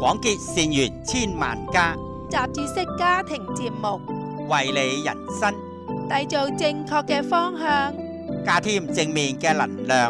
廣結善緣千萬家， 雜誌式家庭節目， 為你人生締造正確嘅方向， 加添正面嘅能量。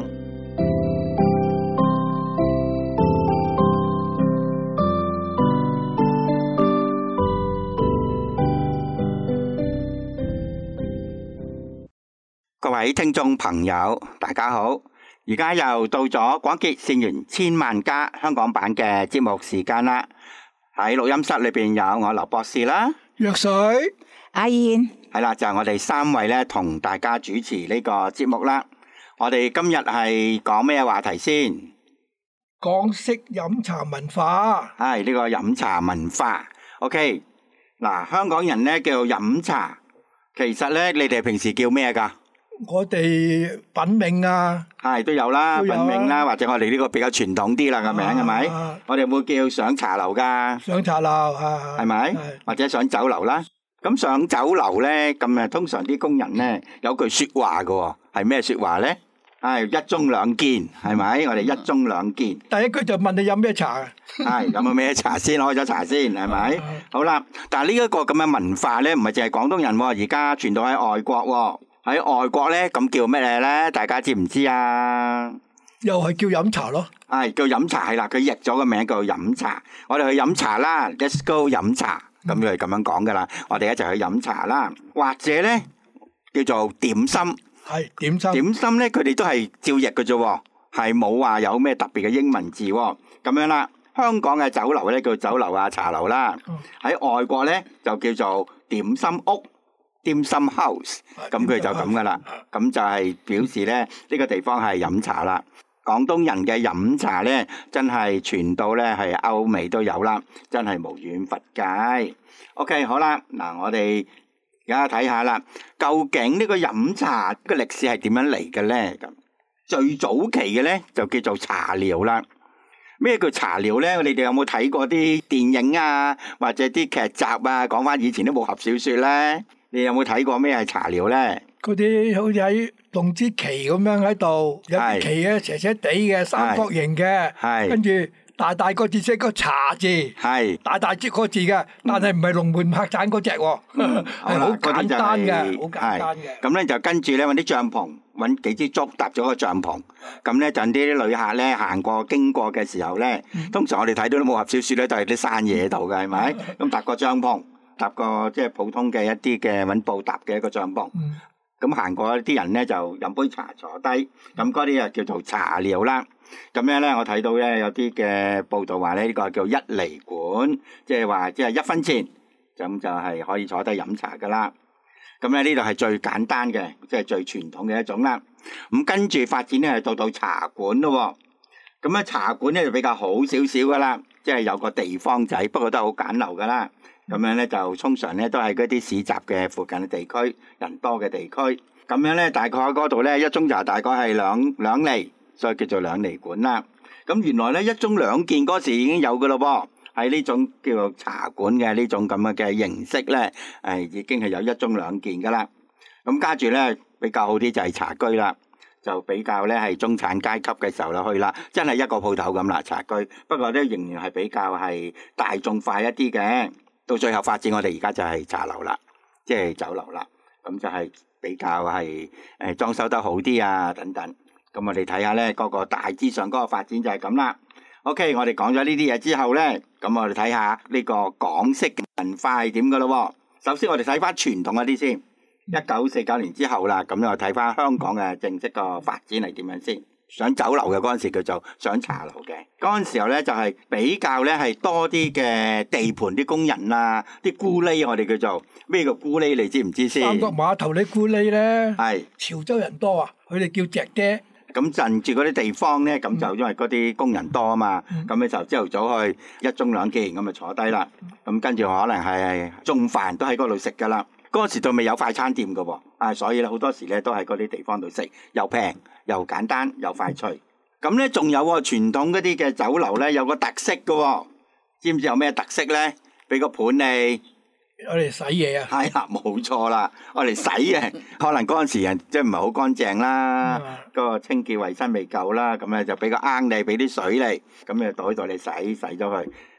各位聽眾朋友，大家好！而家又到咗廣結善緣千萬家香港版嘅節目時間啦。喺錄音室裏邊有我劉博士啦， 藥水阿燕係啦，就係我哋三位咧同大家主持呢個節目啦。我哋今日係講咩話題先？ 港式飲茶文化， 係呢個飲茶文化。OK， 嗱，香港人咧叫飲茶，其實咧你哋平時叫咩噶？ 我哋品茗啊， 係都有啦，品茗啦，或者我哋呢個比較傳統啲啦個名係咪？我哋會叫上茶樓噶， 上茶樓係咪？或者上酒樓啦。咁上酒樓咧，咁啊通常啲工人咧有句說話噶，係咩說話咧？係一盅兩件，係咪？我哋一盅兩件。 第一句就問你飲咩茶啊？ 係飲咗咩茶先？開咗茶先，係咪？好啦，但係呢一個咁嘅文化咧，唔係淨係廣東人，而家傳到喺外國。喺外國咧，咁叫咩咧？大家知唔知啊？ 又係叫飲茶咯。 係叫飲茶係啦，佢譯咗個名叫飲茶。我哋去飲茶啦 ，Let's go 飲茶。咁佢係咁樣講噶啦。我哋一齊去飲茶啦，或者咧叫做點心。 係點心。 點心咧，佢哋都係照譯嘅啫，係冇話有咩特別嘅英文字。咁樣啦，香港嘅酒樓咧叫酒樓啊、茶樓啦。喺外國咧就叫做點心屋。點心 house， 咁佢就咁噶啦，咁就係表示咧呢個地方係飲茶啦。廣東人嘅飲茶咧，真係傳到咧係歐美都有啦，真係無遠弗屆。OK， 好啦，嗱我哋而家睇下啦，究竟呢個飲茶嘅歷史係點樣嚟嘅咧？咁最早期嘅咧就叫做茶寮啦。咩叫茶寮咧？你哋有冇睇過啲電影啊，或者啲劇集啊，講翻以前啲武俠小說咧？你有冇睇過咩係茶寮咧？ 嗰啲好似喺龍之旗咁樣喺度，有啲旗嘅斜斜地嘅三角形嘅，跟住大大個字寫個茶字，大大隻個字嘅，但係唔係龍門客棧嗰隻喎，係好簡單嘅，好簡單嘅。 咁咧就跟住咧揾啲帳篷，揾幾支竹搭咗個帳篷，咁咧就啲旅客咧行過經過嘅時候咧，通常我哋睇到啲武俠小說咧都係啲山野度嘅，係咪？咁搭個帳篷。搭個即係普通嘅一啲嘅揾布搭嘅一個帳篷，咁行過啲人咧就飲杯茶坐低，咁嗰啲啊叫做茶寮啦。咁樣咧我睇到咧有啲嘅報道話咧呢個叫一厘館，即係話即係1分錢，咁就係可以坐低飲茶噶啦。咁咧呢度係最簡單嘅，即係最傳統嘅一種啦。咁跟住發展咧係到茶館咯。咁咧茶館咧就比較好少少噶啦，即係有個地方仔，不過都係好簡陋噶啦。咁樣咧就通常咧都係嗰啲市集嘅附近嘅地區，人多嘅地區。咁樣咧大概喺嗰度咧一盅茶大概係兩厘，所以叫做兩厘館啦。咁原來咧一盅兩件嗰時已經有噶咯噃，喺呢種叫做茶館嘅呢種咁嘅形式咧，已經係有一盅兩件噶啦。咁加住咧比較好啲就係茶居啦，就比較咧係中產階級嘅時候啦去啦，真係一個鋪頭咁啦茶居。不過咧仍然係比較係大眾化一啲嘅。到最後發展，我哋而家就係茶樓啦，即係酒樓啦，咁就係比較係裝修得好啲啊等等。咁我哋睇下咧嗰個大致上嗰個發展就係咁啦。OK， 我哋講咗呢啲嘢之後咧，咁我哋睇下呢個港式文化係點噶咯。首先我哋睇翻傳統一啲先，1949年之後啦，咁又睇翻香港嘅正式個發展係點樣先。上酒樓嘅嗰陣時叫做上茶樓嘅，嗰陣時候咧就係比較咧係多啲嘅地盤啲工人啊，啲咕喱我哋叫做咩叫咕喱，你知唔知先？ 三角碼頭啲咕喱咧， 係潮州人多啊，佢哋叫隻爹。 咁鎮住嗰啲地方咧，咁就因為嗰啲工人多啊嘛，咁你就朝頭早去一盅兩件咁就坐低啦，咁跟住可能係中飯都喺嗰度食噶啦。嗰時都未有快餐店噶喎，所以咧好多時咧都喺嗰啲地方度食，又平又簡單又快脆。咁咧仲有傳統嗰啲嘅酒樓咧有個特色噶，知唔知有咩特色咧？俾個盤你， 我哋洗嘢啊！ 係啦，冇錯啦，我哋洗嘅，可能嗰陣時人即係唔係好乾淨啦，嗰個清潔衞生未夠啦，咁咧就俾個罌你，俾啲水你，咁就倒喺度你洗咗佢。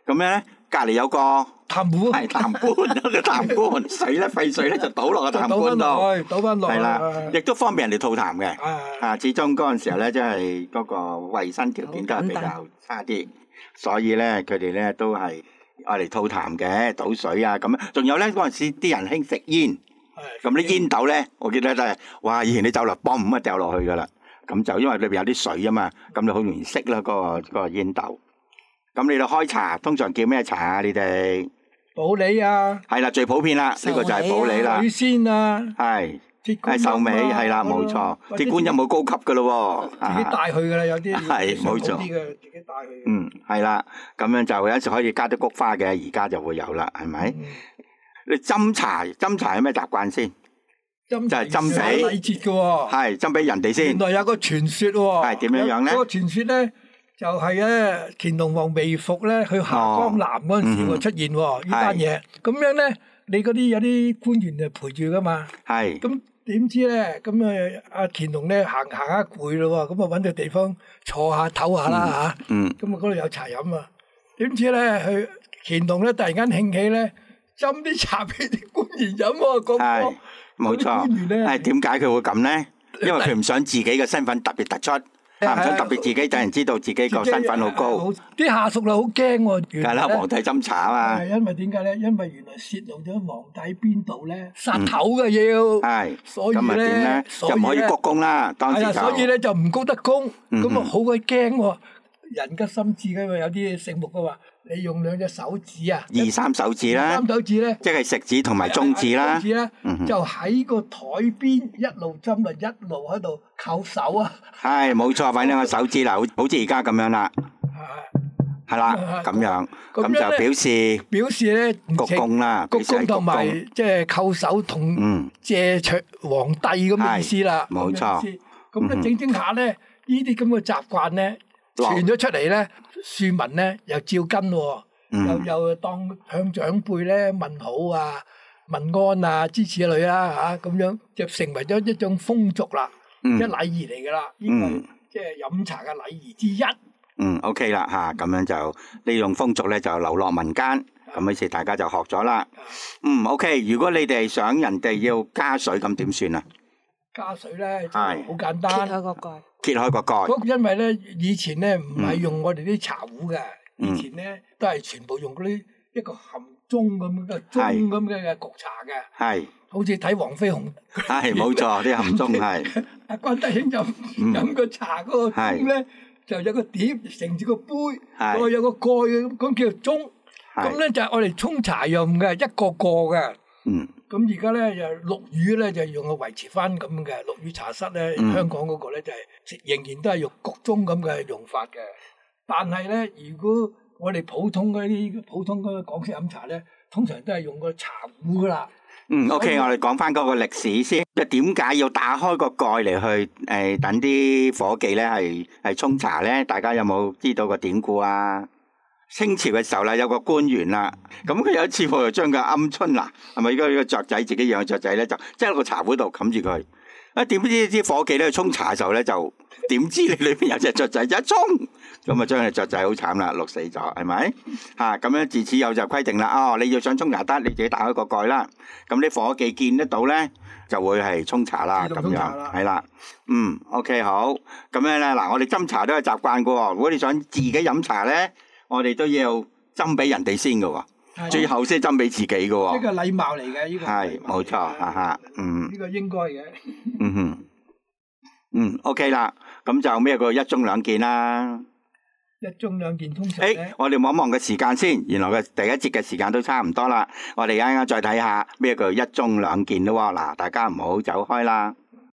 咁樣咧，隔離有個痰罐， 係痰罐，個痰罐水咧廢水咧就倒落個痰罐度， 倒翻落， 係啦，亦都方便人哋吐痰嘅。始終嗰陣時候咧，即係嗰個衞生條件都係比較差啲，所以咧佢哋咧都係愛嚟吐痰嘅，倒水啊咁樣。仲有咧嗰陣時啲人興食煙，咁啲煙斗咧，我記得都係，哇！以前啲酒樓嘣咁啊掉落去噶啦，咁就因為裏邊有啲水啊嘛，咁就好容易熄啦嗰個煙斗。咁你哋開茶通常叫咩茶啊？你哋普洱啊， 係啦，最普遍啦，呢個就係普洱啦。 水仙啊， 係鐵壽眉係啦，冇錯。鐵觀音冇高級噶咯喎， 自己帶去噶啦，有啲係冇錯。 自己帶去。 係啦，咁樣就有時可以加啲菊花嘅，而家就會有啦，係咪？你斟茶有咩習慣先？就係斟俾禮節嘅喎， 係斟俾人哋先。 原來有個傳說喎， 係點樣咧？ 嗰個傳說咧就係咧乾隆皇微服咧去下江南嗰陣時會出現喎呢單嘢。咁樣咧，你嗰啲有啲官員就陪住噶嘛。係。咁點知咧？咁啊，阿乾隆咧行下攰咯喎，咁啊揾個地方坐下唞下啦嚇。咁啊嗰度有茶飲啊。點知咧，佢乾隆咧突然間興起咧，斟啲茶俾啲官員飲喎，嗰個。 冇錯，係點解佢會咁咧？因為佢唔想自己嘅身份特別突出，唔想特別自己等人知道自己個身份好高。 啲下屬就好驚喎。 梗係啦，皇帝斟茶啊嘛。 因為點解咧？因為原來泄露咗皇帝邊度咧，殺頭嘅要。係，所以咧就唔可以鞠躬啦。當時就所以咧就唔鞠得躬，咁啊好鬼驚喎。人嘅心智嘅嘛，有啲醒目嘅話，你用兩隻手指啊，2、3手指啦，三手指咧，即係食指同埋中指啦，就喺個台邊一路斟啊，一路喺度扣手啊。係冇錯，揾兩個手指啦，好似而家咁樣啦，係啦，咁樣，咁就表示咧鞠躬啦，鞠躬同埋即係扣手同謝卓皇帝咁嘅意思啦，冇錯。咁咧整下咧，呢啲咁嘅習慣咧。傳咗出嚟咧，庶民咧又照跟喎，又當向長輩咧問好啊、問安啊之類啦嚇，咁樣就成為咗一種風俗啦，一禮儀嚟噶啦，呢個即係飲茶嘅禮儀之一。OK 啦嚇，咁樣就呢種風俗咧就流落民間，咁於是大家就學咗啦。OK， 如果你哋想人哋要加水，咁點算啊？加水咧就好簡單，揭開個蓋。因為咧以前咧唔係用我哋啲茶壺嘅，以前咧都係全部用嗰啲一個含盅咁嘅盅咁嘅焗茶嘅。係，好似睇黃飛鴻。係冇錯，啲含盅係。阿關德興飲個茶嗰個盅咧，就有個碟盛住個杯，個有個蓋嘅，咁叫盅。咁咧就係我哋沖茶用嘅，一個個嘅。咁而家咧就陸羽咧就用個維持翻咁嘅陸羽茶室咧，香港嗰個咧就係仍然都係用焗盅咁嘅用法嘅。但係咧，如果我哋普通嗰啲港式飲茶咧，通常都係用個茶壺噶啦。OK， 我哋講翻嗰個歷史先。即係點解要打開個蓋嚟去等啲伙計咧係沖茶咧？大家有冇知道個典故啊？清朝嘅時候啦，有個官員啦，咁佢有一次就將個鵪鶉啦，係咪呢個雀仔自己養嘅雀仔咧，就即係喺個茶壺度冚住佢。點知啲伙計咧去沖茶嘅時候咧，就點知你裏邊有隻雀仔一沖，咁啊將隻雀仔好慘啦，淥死咗，係咪？咁樣自此有就規定啦，你要想沖茶得，你自己打開個蓋啦。咁啲伙計見得到咧，就會係沖茶啦，咁樣係啦。OK 好，咁樣咧嗱，我哋斟茶都係習慣噶。如果你想自己飲茶咧，我哋都要斟俾人哋先嘅喎，最後先斟俾自己嘅喎。呢個禮貌嚟嘅，呢個係冇錯，呢個應該嘅。OK 啦，咁就咩個一盅兩件啦。一盅兩件通常咧，我哋望一望個時間先，原來嘅第一節嘅時間都差唔多啦。我哋啱啱再睇下咩叫一盅兩件咯喎。嗱，大家唔好走開啦。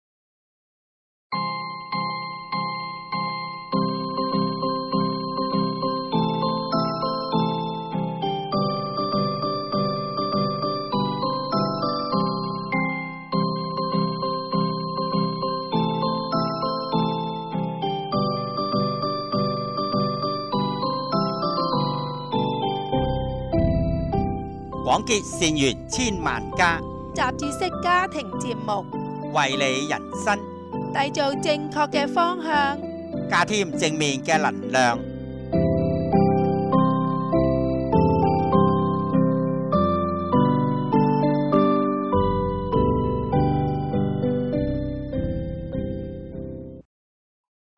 廣結善緣千萬家， 雜誌式家庭節目， 為你人生締造正確嘅方向， 加添正面嘅能量。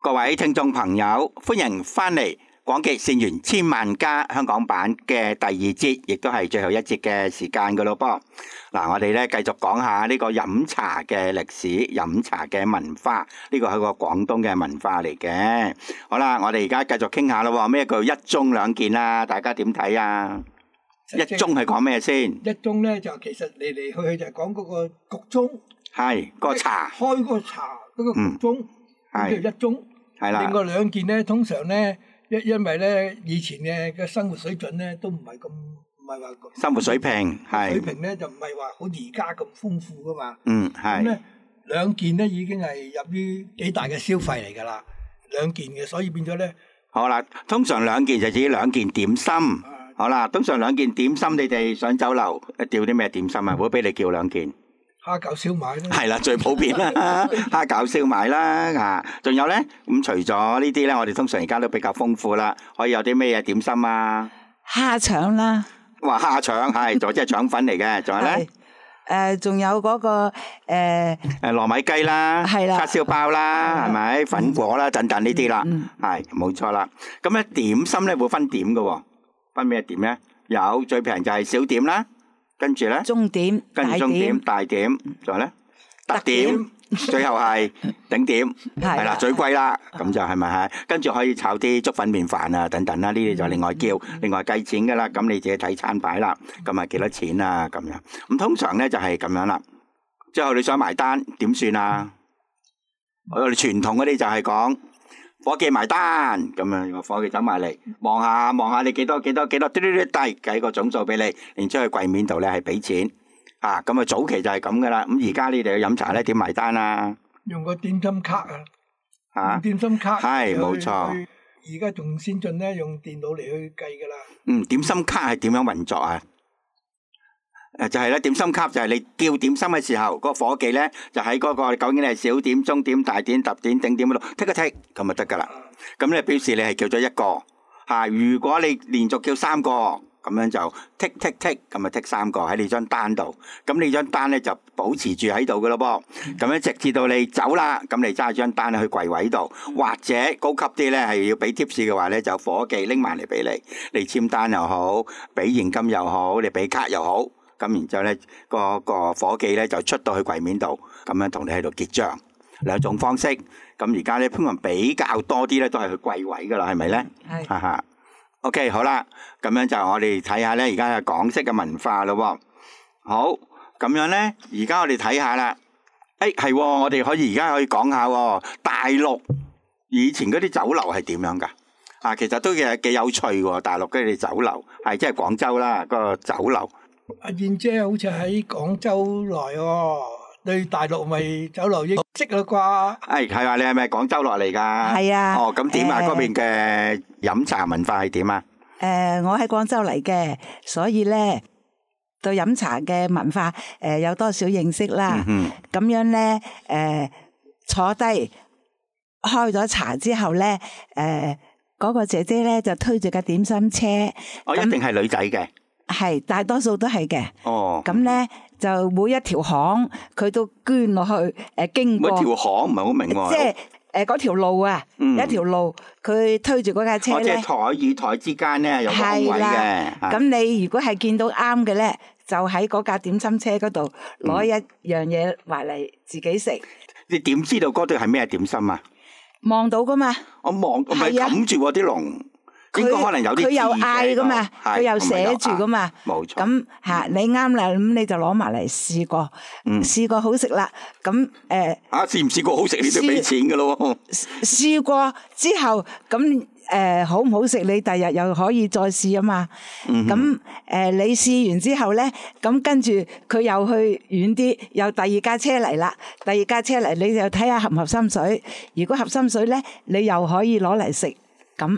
各位聽眾朋友，歡迎翻嚟廣記善緣千萬家香港版嘅第二節，亦都係最後一節嘅時間噶咯噃。嗱，我哋咧繼續講下呢個飲茶嘅歷史、飲茶嘅文化，呢個係個廣東嘅文化嚟嘅。好啦，我哋而家繼續傾下咯。咩叫一盅兩件啊？大家點睇啊？一盅係講咩先？ 一盅咧就其實嚟嚟去去就係講嗰個焗盅， 係個茶， 開個茶嗰個焗盅，叫一盅。係啦。另外兩件咧，通常咧，因為咧以前嘅生活水準咧都唔係話生活水平係水平咧就唔係話好而家咁豐富噶嘛。 係。咁咧兩件咧已經係入於幾大嘅消費嚟噶啦，兩件嘅，所以變咗咧。好啦， 通常兩件就指兩件點心。好啦，通常兩件點心，你哋上酒樓叫啲咩點心啊？會俾你叫兩件。 蝦餃燒賣咧， 係啦，最普遍啦，蝦餃燒賣啦，吓，仲有咧，咁除咗呢啲咧，我哋通常而家都比較豐富啦，可以有啲咩嘢點心啊？ 蝦腸啦， 哇，蝦腸係，仲即係腸粉嚟嘅，仲有咧， 仲有嗰個糯米雞啦， 係啦， 叉燒包啦，係咪？粉果啦，等等呢啲啦，係冇錯啦。咁咧點心咧會分點嘅，分咩點咧？有最平就係小點啦。跟住咧， 中點， 跟住中點、大點，仲有咧，特點，最後係頂點，係啦，最貴啦，咁就係咪係？跟住可以炒啲粥粉麵飯啊，等等啦，呢啲就另外叫，另外計錢噶啦。咁你自己睇餐牌啦，咁啊幾多錢啊？咁樣，咁通常咧就係咁樣啦。最後你想埋單點算啊？我哋傳統嗰啲就係講伙計埋單，咁樣個伙計走埋嚟望下你幾多，滴計個總數俾你，然之後去櫃面度咧係俾錢，咁啊早期就係咁噶啦。咁而家你哋去飲茶咧點埋單啊？ 用個點心卡啊，點心卡係冇錯。 而家仲先進咧，用電腦嚟去計噶啦。 點心卡係點樣運作啊？就係咧，點心卡就係你叫點心嘅時候，個伙計咧就喺嗰個究竟你係小點、中點、大點、特點、頂點嗰度剔一剔，咁就得噶啦。咁你表示你係叫咗一個吓，如果你連續叫三個，咁樣就剔，咁啊剔三個喺你張單度。咁你張單咧就保持住喺度噶咯噃。咁樣直至到你走啦，咁你揸張單去櫃位度，或者高級啲咧係要俾貼士嘅話咧，就伙計拎埋嚟俾你，你簽單又好，俾現金又好，你俾卡又好。咁然之後咧，個伙計咧就出到去櫃面度，咁樣同你喺度結賬，兩種方式。咁而家咧，通常比較多啲咧，都係去櫃位噶啦，係咪咧？係。哈哈。OK， 好啦，咁樣就我哋睇下咧，而家嘅港式嘅文化咯。好，咁樣咧，而家我哋睇下啦。係，我哋而家可以講下大陸以前嗰啲酒樓係點樣噶？其實都幾有趣喎。大陸嗰啲酒樓係即係廣州啦，個酒樓。 阿燕姐好似喺廣州來喎，對大陸咪酒樓認識啦啩？係話你係咪廣州落嚟㗎？ 係啊。 哦，咁點啊？嗰邊嘅飲茶文化係點啊？ 我喺廣州嚟嘅，所以咧對飲茶嘅文化有多少認識啦。咁樣咧坐低開咗茶之後咧，嗰個姐姐咧就推住架點心車。 一定係女仔嘅。 係，大多數都係嘅。 咁咧就每一條巷佢都捐落去，經過。 每條巷唔係好明喎。 即係嗰條路啊，一條路佢推住嗰架車咧。 即係台與台之間咧有個空位嘅。 咁你如果係見到啱嘅咧，就喺嗰架點心車嗰度攞一樣嘢埋嚟自己食。 你點知道嗰度係咩點心啊？ 望到噶嘛。我望， 唔係冚住啲籠。應該可能有啲佢又嗌噶嘛，佢又寫住噶嘛， 冇錯。 咁你啱啦，咁你就攞埋嚟試過，試過好食啦。咁試唔試過好食你都俾錢噶咯。 試過之後，咁好唔好食？你第日又可以再試啊嘛。咁你試完之後咧，咁跟住佢又去遠啲，又第二架車嚟啦。第二架車嚟，你就睇下合唔合心水。如果合心水咧，你又可以攞嚟食咁。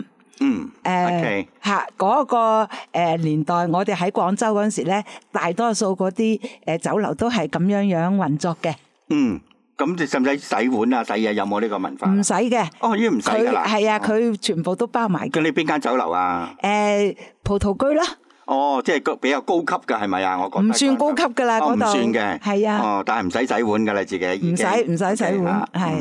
嗰個年代，我哋喺廣州嗰陣時咧，大多數嗰啲酒樓都係咁樣運作嘅。 咁你使唔使洗碗啊？洗嘢有冇呢個文化？ 唔使嘅。 已經唔使噶啦。 係啊，佢全部都包埋。 咁你邊間酒樓啊？ 葡萄居啦。 即係比較高級噶係咪啊？我覺得唔算高級噶啦，嗰度。 唔算嘅。 係啊。 但係唔使洗碗噶啦，自己。 唔使洗碗，係。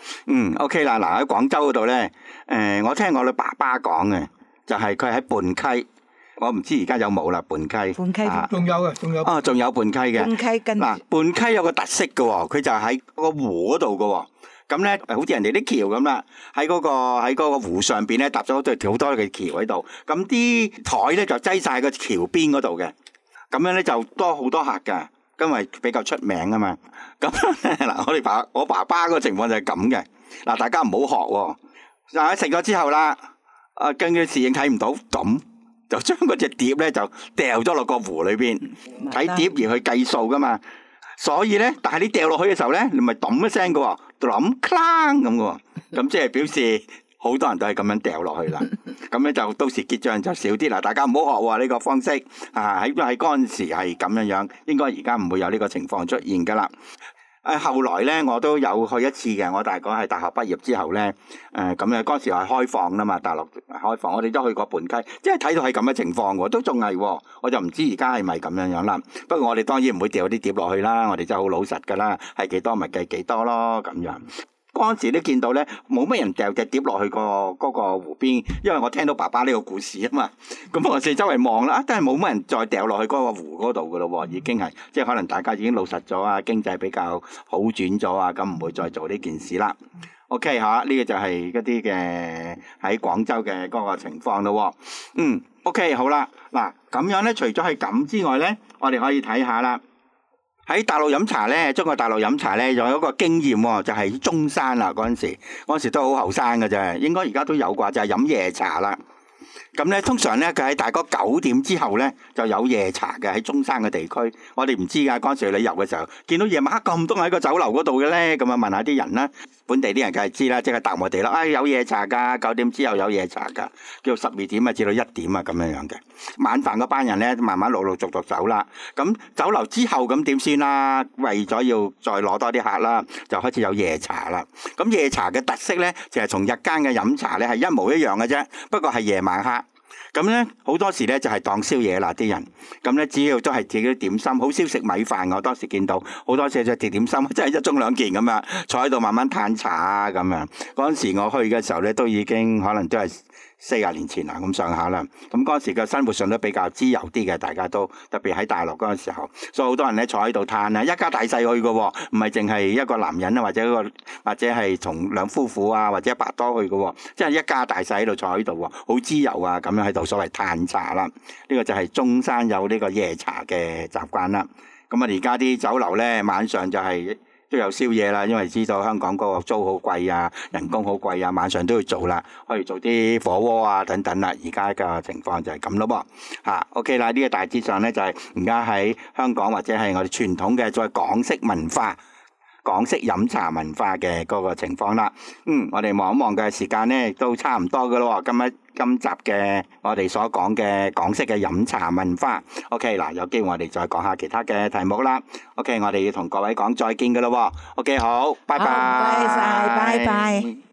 OK 啦，嗱喺廣州嗰度咧，我聽我哋爸爸講嘅，就係佢喺泮溪，我唔知而家有冇啦，泮溪。 泮溪仲有嘅，仲有。 仲有泮溪嘅。 泮溪跟嗱，泮溪有個特色嘅喎，佢就喺個湖嗰度嘅喎。咁咧，好似人哋啲橋咁啦，喺嗰個湖上邊咧搭咗好多嘅橋喺度。咁啲枱咧就擠晒個橋邊嗰度嘅。咁樣咧就多好多客㗎，因為比較出名啊嘛。咁嗱，我爸爸個情況就係咁嘅。嗱，大家唔好學喎。嗱，食咗之後啦，跟住侍應睇唔到，咁就將嗰隻碟咧就掉咗落個湖裏邊，睇碟而去計數噶嘛。所以咧，但係你掉落去嘅時候咧，你咪揼一聲嘅喎，揼啷咁嘅喎，咁即係表示好多人都係咁樣掉落去啦。咁咧就到時結帳就少啲啦。大家唔好學喎呢個方式啊！喺嗰陣時係咁樣，應該而家唔會有呢個情況出現噶啦。後來咧，我都有去一次嘅。我大概係大學畢業之後咧，咁啊嗰時係開放啦嘛，大陸開放，我哋都去過泮溪，即係睇到係咁嘅情況喎，都仲係喎。我就唔知而家係咪咁樣啦。不過我哋當然唔會掉啲碟落去啦，我哋真係好老實噶啦，係幾多咪計幾多咯咁樣。嗰陣時都見到咧，冇乜人掉隻碟落去嗰個湖邊，因為我聽到爸爸呢個故事啊嘛。咁我四周圍望啦，都係冇乜人再掉落去嗰個湖嗰度噶咯喎，已經係即係可能大家已經老實咗啊，經濟比較好轉咗啊，咁唔會再做呢件事啦。OK 嚇，呢個就係一啲嘅喺廣州嘅嗰個情況咯。OK 好啦，嗱咁樣咧，除咗係咁之外咧，我哋可以睇下啦。喺大陸飲茶咧，中國大陸飲茶咧，有一個經驗喎，就係中山啦嗰陣時都好後生嘅啫，應該而家都有啩，就係飲夜茶啦。咁咧，通常咧佢喺大概9點之後咧就有夜茶嘅，喺中山嘅地區。我哋唔知㗎，嗰陣時旅遊嘅時候見到夜晚黑咁多人喺個酒樓嗰度嘅咧，咁啊問下啲人啦，本地啲人梗係知啦，即係答我哋啦。有夜茶㗎，9點之後有夜茶㗎，叫12點啊至到1點啊咁樣嘅。晚飯嗰班人咧，慢慢陸陸續續走啦。咁酒樓之後咁點先啦？為咗要再攞多啲客啦，就開始有夜茶啦。咁夜茶嘅特色咧，就係同日間嘅飲茶咧係一模一樣嘅啫，不過係夜晚黑。咁咧好多時咧就係當宵夜啦啲人，咁咧只要都係自己點心，好少食米飯。我當時見到好多時就食點心，即係1盅2件咁樣，坐喺度慢慢嘆茶啊咁樣。嗰陣時我去嘅時候咧，都已經可能都係40年前啦咁上下啦。咁嗰陣時嘅生活上都比較自由啲嘅，大家都特別喺大陸嗰陣時候，所以好多人咧坐喺度嘆啊，一家大細去嘅喎，唔係淨係一個男人啊，或者係同兩夫婦啊，或者一百多去嘅喎，即係一家大細喺度坐喺度喎，好自由啊咁樣喺度，所謂嘆茶啦。呢個就係中山有呢個夜茶嘅習慣啦。咁啊而家啲酒樓咧晚上就係都有宵夜啦，因為知道香港嗰個租好貴啊，人工好貴啊，晚上都要做啦，可以做啲火鍋啊等等啦。而家嘅情況就係咁咯噃。OK 啦，呢個大致上咧就係而家喺香港或者係我哋傳統嘅再港式文化、港式飲茶文化嘅嗰個情況啦。我哋望一望嘅時間咧都差唔多噶咯。今集嘅我哋所講嘅港式嘅飲茶文化。OK 嗱，有機會我哋再講下其他嘅題目啦。OK， 我哋要同各位講再見噶咯。OK， 好，拜拜。 好，唔該晒，拜拜。